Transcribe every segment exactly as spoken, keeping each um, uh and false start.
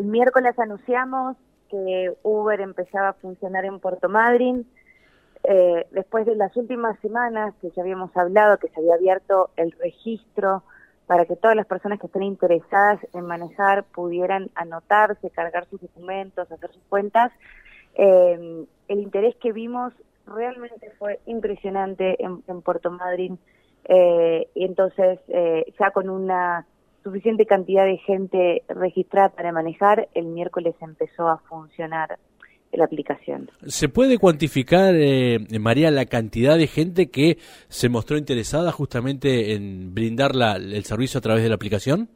el miércoles anunciamos que Uber empezaba a funcionar en Puerto Madryn. Eh, después de las últimas semanas que ya habíamos hablado, que se había abierto el registro para que todas las personas que estén interesadas en manejar pudieran anotarse, cargar sus documentos, hacer sus cuentas, eh, el interés que vimos realmente fue impresionante en, en Puerto Madryn, eh, y entonces eh, ya con una suficiente cantidad de gente registrada para manejar, el miércoles empezó a funcionar la aplicación. ¿Se puede cuantificar, eh, María, la cantidad de gente que se mostró interesada justamente en brindar la, el servicio a través de la aplicación?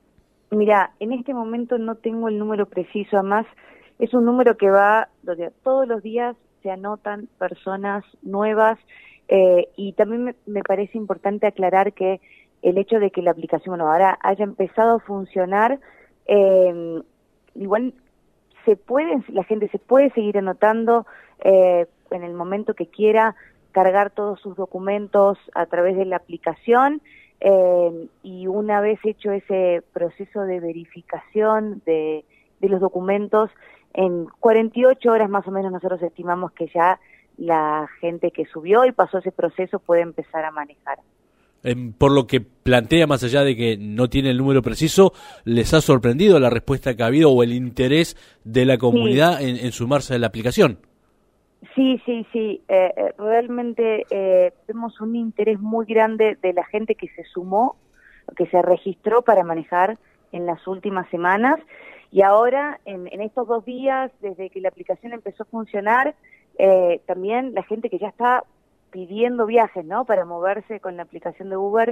Mira, en este momento no tengo el número preciso, además es un número que va, donde todos los días se anotan personas nuevas, eh, y también me, me parece importante aclarar que el hecho de que la aplicación, bueno, ahora haya empezado a funcionar, eh, igual se puede, la gente se puede seguir anotando eh, en el momento que quiera, cargar todos sus documentos a través de la aplicación, eh, y una vez hecho ese proceso de verificación de, de los documentos, en cuarenta y ocho horas más o menos nosotros estimamos que ya la gente que subió y pasó ese proceso puede empezar a manejar. Por lo que plantea, más allá de que no tiene el número preciso, ¿les ha sorprendido la respuesta que ha habido o el interés de la comunidad sí. en, en sumarse a la aplicación? Sí, sí, sí. Eh, realmente eh, vemos un interés muy grande de la gente que se sumó, que se registró para manejar en las últimas semanas, y ahora en, en estos dos días, desde que la aplicación empezó a funcionar, eh, también la gente que ya está pidiendo viajes, ¿no?, para moverse con la aplicación de Uber,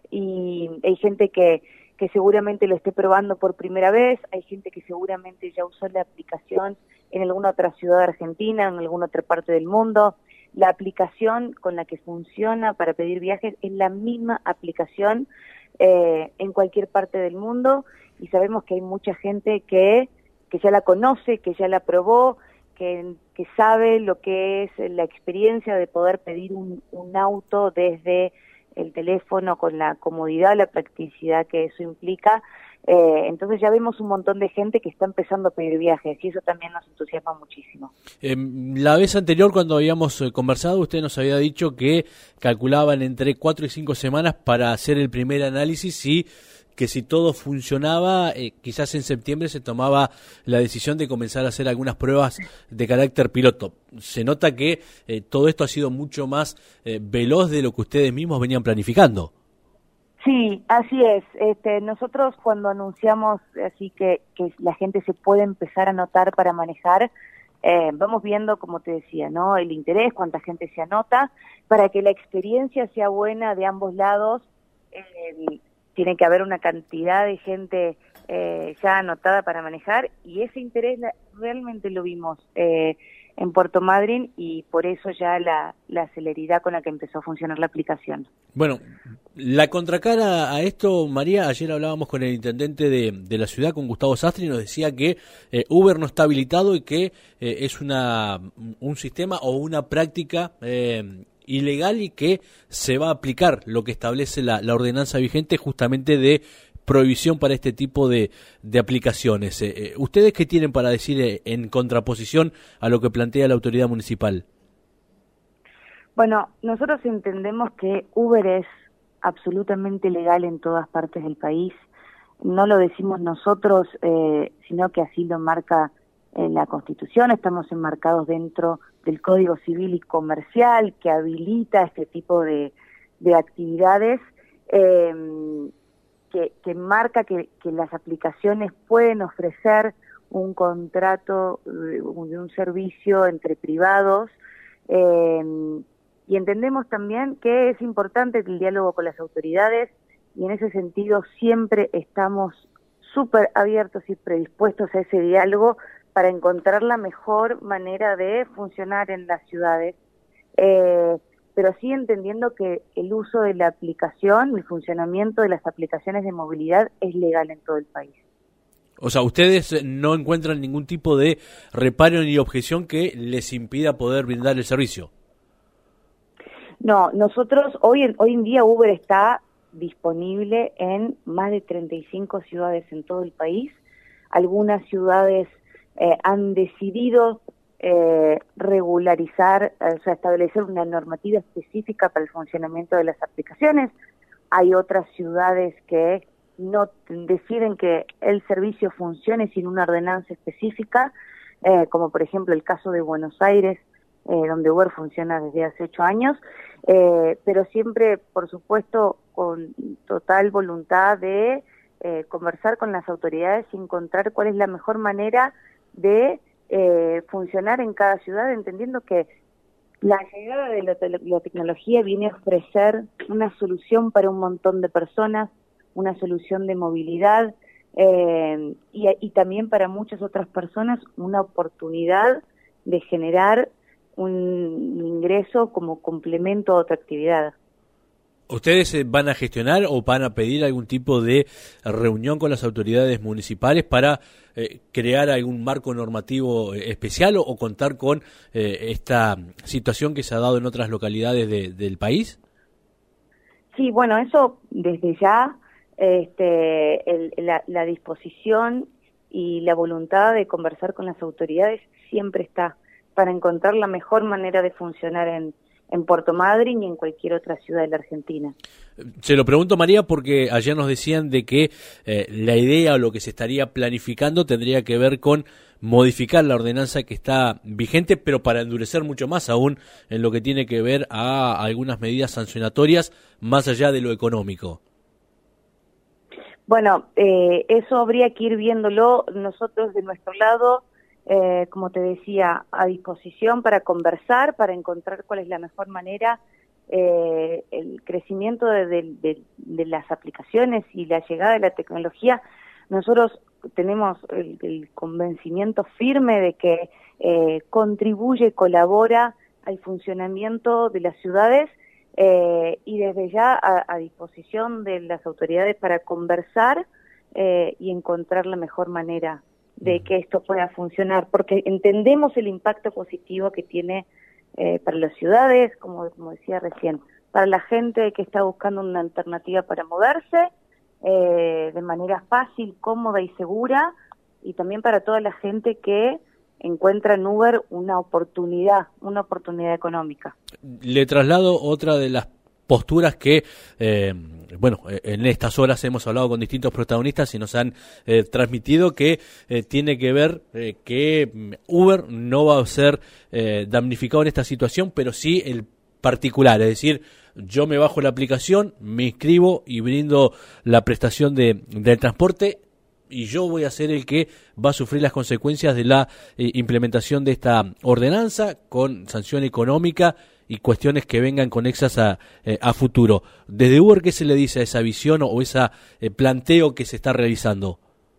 y hay gente que, que seguramente lo esté probando por primera vez, hay gente que seguramente ya usó la aplicación en alguna otra ciudad de Argentina, en alguna otra parte del mundo. La aplicación con la que funciona para pedir viajes es la misma aplicación eh, en cualquier parte del mundo, y sabemos que hay mucha gente que, que ya la conoce, que ya la probó, Que, que sabe lo que es la experiencia de poder pedir un, un auto desde el teléfono con la comodidad, la practicidad que eso implica. Eh, entonces ya vemos un montón de gente que está empezando a pedir viajes, y eso también nos entusiasma muchísimo. Eh, la vez anterior, cuando habíamos eh, conversado, usted nos había dicho que calculaban entre cuatro y cinco semanas para hacer el primer análisis, y que si todo funcionaba, eh, quizás en septiembre se tomaba la decisión de comenzar a hacer algunas pruebas de carácter piloto. Se nota que eh, todo esto ha sido mucho más eh, veloz de lo que ustedes mismos venían planificando. Sí, así es. Este, nosotros cuando anunciamos así que, que la gente se puede empezar a anotar para manejar, eh, vamos viendo, como te decía, ¿no?, el interés, cuánta gente se anota, para que la experiencia sea buena de ambos lados. Eh, tiene que haber una cantidad de gente eh, ya anotada para manejar, y ese interés la, realmente lo vimos eh, en Puerto Madryn, y por eso ya la, la celeridad con la que empezó a funcionar la aplicación. Bueno, la contracara a esto, María, ayer hablábamos con el intendente de, de la ciudad, con Gustavo Sastri, y nos decía que eh, Uber no está habilitado y que eh, es una un sistema o una práctica eh, ilegal, y que se va a aplicar lo que establece la, la ordenanza vigente justamente de prohibición para este tipo de, de aplicaciones. Eh, ¿Ustedes qué tienen para decir eh, en contraposición a lo que plantea la autoridad municipal? Bueno, nosotros entendemos que Uber es absolutamente legal en todas partes del país. No lo decimos nosotros, eh, sino que así lo marca en la Constitución. Estamos enmarcados dentro del Código Civil y Comercial, que habilita este tipo de, de actividades, eh, que, que marca que, que las aplicaciones pueden ofrecer un contrato de un, un servicio entre privados, eh, y entendemos también que es importante el diálogo con las autoridades, y en ese sentido siempre estamos súper abiertos y predispuestos a ese diálogo para encontrar la mejor manera de funcionar en las ciudades, eh, pero sí entendiendo que el uso de la aplicación, el funcionamiento de las aplicaciones de movilidad es legal en todo el país. O sea, ustedes no encuentran ningún tipo de reparo ni objeción que les impida poder brindar el servicio. No, nosotros hoy en, hoy en día Uber está disponible en más de treinta y cinco ciudades en todo el país. algunas ciudades eh, han decidido eh, regularizar, o sea, establecer una normativa específica para el funcionamiento de las aplicaciones. Hay otras ciudades que no deciden que el servicio funcione sin una ordenanza específica, eh, como por ejemplo el caso de Buenos Aires, eh, donde Uber funciona desde hace ocho años, eh, pero siempre, por supuesto, con total voluntad de eh, conversar con las autoridades y encontrar cuál es la mejor manera de eh, funcionar en cada ciudad, entendiendo que la llegada de la, te la tecnología viene a ofrecer una solución para un montón de personas, una solución de movilidad, eh, y, y también para muchas otras personas una oportunidad de generar un ingreso como complemento a otra actividad. ¿Ustedes van a gestionar o van a pedir algún tipo de reunión con las autoridades municipales para eh, crear algún marco normativo especial o, o contar con eh, esta situación que se ha dado en otras localidades de, del país? Sí, bueno, eso desde ya, este, el, la, la disposición y la voluntad de conversar con las autoridades siempre está para encontrar la mejor manera de funcionar en en Puerto Madryn y en cualquier otra ciudad de la Argentina. Se lo pregunto, María, porque ayer nos decían de que eh, la idea o lo que se estaría planificando tendría que ver con modificar la ordenanza que está vigente, pero para endurecer mucho más aún en lo que tiene que ver a algunas medidas sancionatorias más allá de lo económico. Bueno, eh, eso habría que ir viéndolo nosotros de nuestro lado. Eh, como te decía, a disposición para conversar, para encontrar cuál es la mejor manera. Eh, el crecimiento de, de, de, de las aplicaciones y la llegada de la tecnología, nosotros tenemos el, el convencimiento firme de que eh, contribuye, colabora al funcionamiento de las ciudades, eh, y desde ya a, a disposición de las autoridades para conversar eh, y encontrar la mejor manera de que esto pueda funcionar, porque entendemos el impacto positivo que tiene eh, para las ciudades, como, como decía recién, para la gente que está buscando una alternativa para moverse eh, de manera fácil, cómoda y segura, y también para toda la gente que encuentra en Uber una oportunidad, una oportunidad económica. Le traslado otra de las posturas que, eh, bueno, en estas horas hemos hablado con distintos protagonistas y nos han eh, transmitido que eh, tiene que ver eh, que Uber no va a ser eh, damnificado en esta situación, pero sí el particular, es decir, yo me bajo la aplicación, me inscribo y brindo la prestación de, del transporte, y yo voy a ser el que va a sufrir las consecuencias de la eh, implementación de esta ordenanza con sanción económica y cuestiones que vengan conexas a, eh, a futuro. Desde Uber, ¿qué se le dice a esa visión o ese eh, planteo que se está realizando?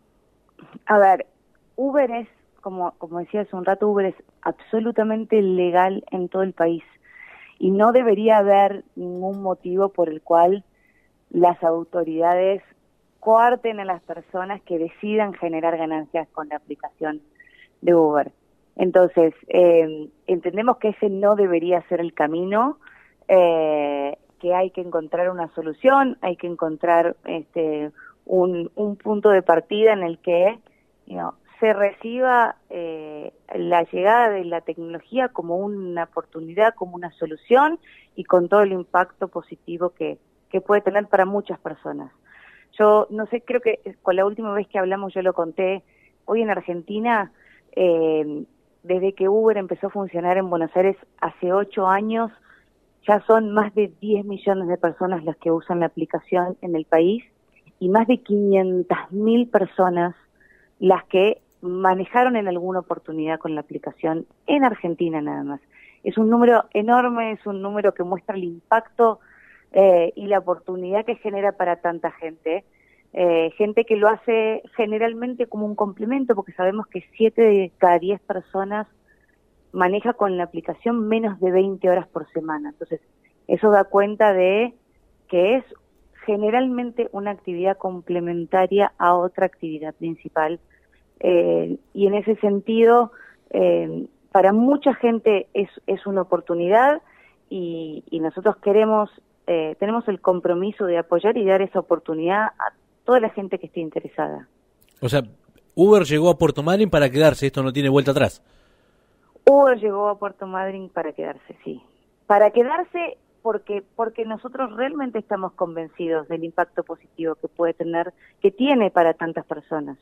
A ver, Uber es, como, como decía hace un rato, Uber es absolutamente legal en todo el país y no debería haber ningún motivo por el cual las autoridades coarten a las personas que decidan generar ganancias con la aplicación de Uber. Entonces, eh, entendemos que ese no debería ser el camino, eh, que hay que encontrar una solución, hay que encontrar este, un, un punto de partida en el que you know, se reciba eh, la llegada de la tecnología como una oportunidad, como una solución y con todo el impacto positivo que, que puede tener para muchas personas. Yo no sé, creo que con la última vez que hablamos yo lo conté, hoy en Argentina, eh, desde que Uber empezó a funcionar en Buenos Aires hace ocho años, ya son más de diez millones de personas las que usan la aplicación en el país y más de quinientas mil personas las que manejaron en alguna oportunidad con la aplicación en Argentina nada más. Es un número enorme, es un número que muestra el impacto eh, y la oportunidad que genera para tanta gente. Eh, gente que lo hace generalmente como un complemento, porque sabemos que siete de cada diez personas maneja con la aplicación menos de veinte horas por semana. Entonces, eso da cuenta de que es generalmente una actividad complementaria a otra actividad principal. Eh, y en ese sentido, eh, para mucha gente es, es una oportunidad y, y nosotros queremos, eh, tenemos el compromiso de apoyar y dar esa oportunidad a toda la gente que esté interesada. O sea, Uber llegó a Puerto Madryn para quedarse, esto no tiene vuelta atrás. Uber llegó a Puerto Madryn para quedarse, sí. Para quedarse porque porque nosotros realmente estamos convencidos del impacto positivo que puede tener, que tiene para tantas personas.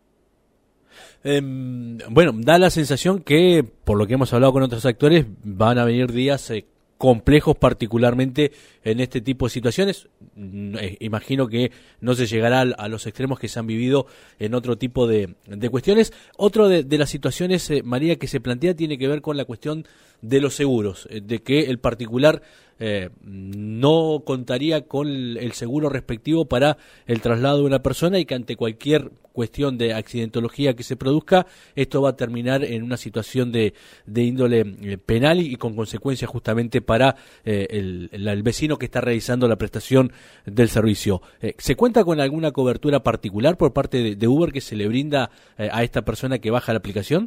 Eh, bueno, da la sensación que, por lo que hemos hablado con otros actores, van a venir días eh, complejos, particularmente en este tipo de situaciones. Eh, imagino que no se llegará a los extremos que se han vivido en otro tipo de, de cuestiones. Otro de, de las situaciones, eh, María, que se plantea tiene que ver con la cuestión de los seguros, eh, de que el particular eh, no contaría con el, el seguro respectivo para el traslado de una persona y que ante cualquier cuestión de accidentología que se produzca, esto va a terminar en una situación de, de índole eh, penal y, y con consecuencias justamente para eh, el, el, el vecino que está realizando la prestación del servicio. Eh, ¿Se cuenta con alguna cobertura particular por parte de, de Uber que se le brinda eh, a esta persona que baja la aplicación?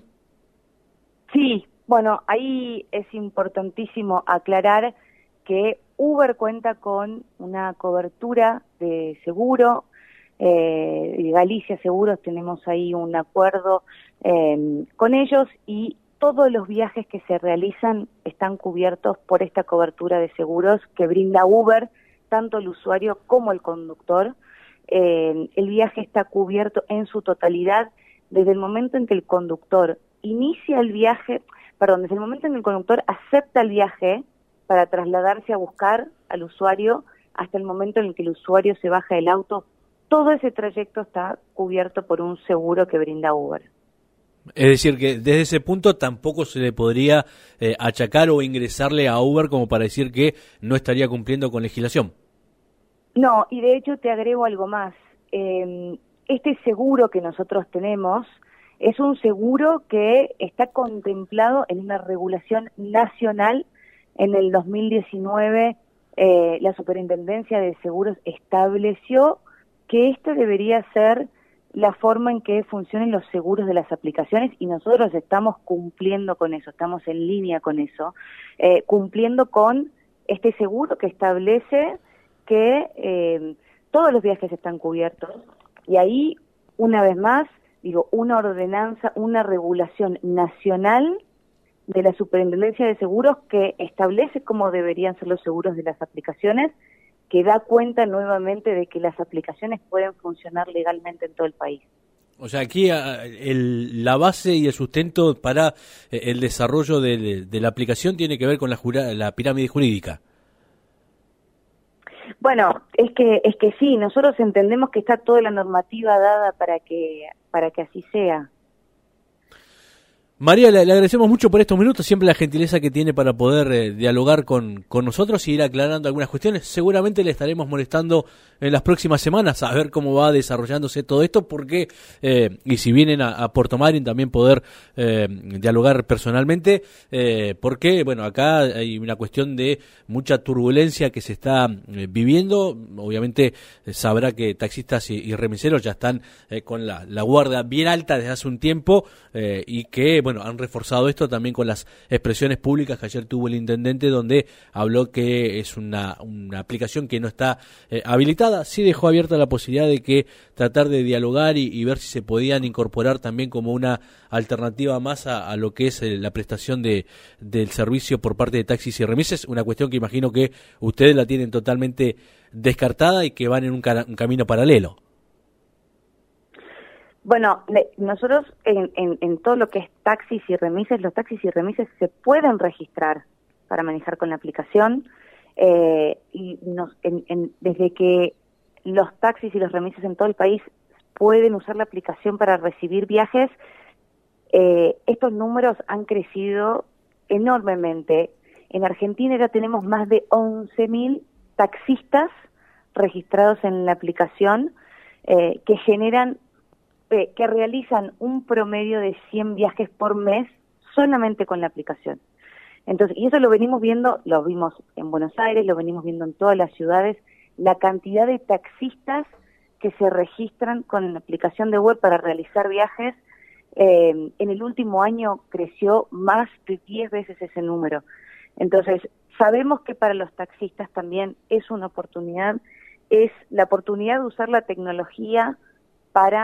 Sí, bueno, ahí es importantísimo aclarar que Uber cuenta con una cobertura de seguro. Eh, Galicia Seguros, tenemos ahí un acuerdo eh, con ellos y todos los viajes que se realizan están cubiertos por esta cobertura de seguros que brinda Uber, tanto el usuario como el conductor. Eh, el viaje está cubierto en su totalidad desde el momento en que el conductor inicia el viaje, perdón, desde el momento en que el conductor acepta el viaje para trasladarse a buscar al usuario hasta el momento en que el usuario se baja del auto. Todo ese trayecto está cubierto por un seguro que brinda Uber. Es decir, que desde ese punto tampoco se le podría eh, achacar o ingresarle a Uber como para decir que no estaría cumpliendo con legislación. No, y de hecho te agrego algo más. Eh, este seguro que nosotros tenemos es un seguro que está contemplado en una regulación nacional. En el dos mil diecinueve eh, la Superintendencia de Seguros estableció que esta debería ser la forma en que funcionen los seguros de las aplicaciones y nosotros estamos cumpliendo con eso, estamos en línea con eso, eh, cumpliendo con este seguro que establece que eh, todos los viajes están cubiertos y ahí, una vez más, digo, una ordenanza, una regulación nacional de la Superintendencia de Seguros que establece cómo deberían ser los seguros de las aplicaciones, que da cuenta nuevamente de que las aplicaciones pueden funcionar legalmente en todo el país. O sea, aquí el, la base y el sustento para el desarrollo de, de la aplicación tiene que ver con la, jura, la pirámide jurídica. Bueno, es que es que sí, nosotros entendemos que está toda la normativa dada para que para que así sea. María, le, le agradecemos mucho por estos minutos, siempre la gentileza que tiene para poder eh, dialogar con, con nosotros y ir aclarando algunas cuestiones. Seguramente le estaremos molestando en las próximas semanas a ver cómo va desarrollándose todo esto, porque, eh, y si vienen a, a Puerto Madryn también poder eh, dialogar personalmente, eh, porque, bueno, acá hay una cuestión de mucha turbulencia que se está eh, viviendo. Obviamente eh, sabrá que taxistas y, y remiseros ya están eh, con la, la guardia bien alta desde hace un tiempo eh, y que, bueno, han reforzado esto también con las expresiones públicas que ayer tuvo el intendente, donde habló que es una, una aplicación que no está eh, habilitada. Sí dejó abierta la posibilidad de que tratar de dialogar y, y ver si se podían incorporar también como una alternativa más a, a lo que es eh, la prestación de del servicio por parte de taxis y remises, una cuestión que imagino que ustedes la tienen totalmente descartada y que van en un, ca- un camino paralelo. Bueno, nosotros en, en, en todo lo que es taxis y remises, los taxis y remises se pueden registrar para manejar con la aplicación eh, y nos, en, en, desde que los taxis y los remises en todo el país pueden usar la aplicación para recibir viajes, eh, estos números han crecido enormemente. En Argentina ya tenemos más de once mil taxistas registrados en la aplicación eh, que generan que realizan un promedio de cien viajes por mes solamente con la aplicación. Entonces, y eso lo venimos viendo, lo vimos en Buenos Aires, lo venimos viendo en todas las ciudades, la cantidad de taxistas que se registran con la aplicación de web para realizar viajes, eh, en el último año creció más de diez veces ese número. Entonces, sabemos que para los taxistas también es una oportunidad, es la oportunidad de usar la tecnología para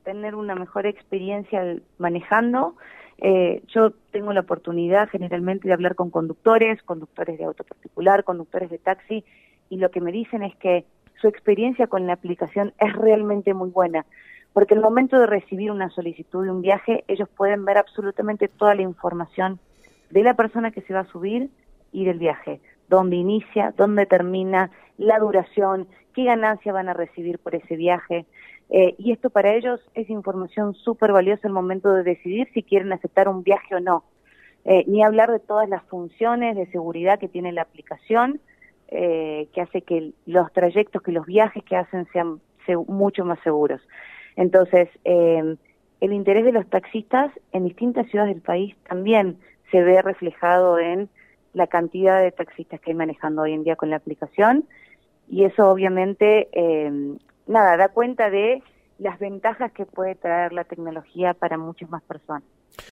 tener una mejor experiencia manejando. Eh, yo tengo la oportunidad generalmente de hablar con conductores, conductores de auto particular, conductores de taxi, y lo que me dicen es que su experiencia con la aplicación es realmente muy buena, porque al momento de recibir una solicitud de un viaje, ellos pueden ver absolutamente toda la información de la persona que se va a subir y del viaje, dónde inicia, dónde termina, la duración, qué ganancia van a recibir por ese viaje. Eh, y esto para ellos es información súper valiosa al momento de decidir si quieren aceptar un viaje o no. Eh, ni hablar de todas las funciones de seguridad que tiene la aplicación, eh, que hace que los trayectos, que los viajes que hacen sean se mucho más seguros. Entonces, eh, el interés de los taxistas en distintas ciudades del país también se ve reflejado en la cantidad de taxistas que hay manejando hoy en día con la aplicación, y eso obviamente... Eh, nada, da cuenta de las ventajas que puede traer la tecnología para muchas más personas.